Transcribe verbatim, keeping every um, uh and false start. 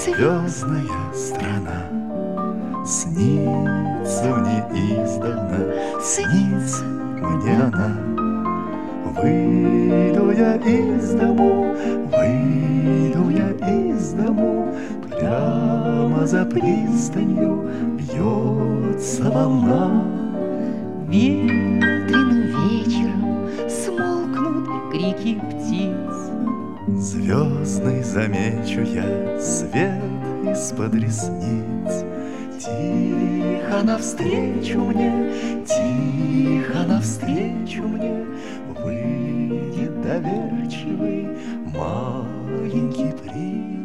Звездная страна снится мне издавна, снится мне она. Выйду я из дому, выйду я из дому, прямо за пристанью бьется волна. Ветреным вечером смолкнут крики птиц. Звездный замечу я свет из-под ресниц. Тихо навстречу мне, тихо навстречу мне выйдет доверчивый маленький принц.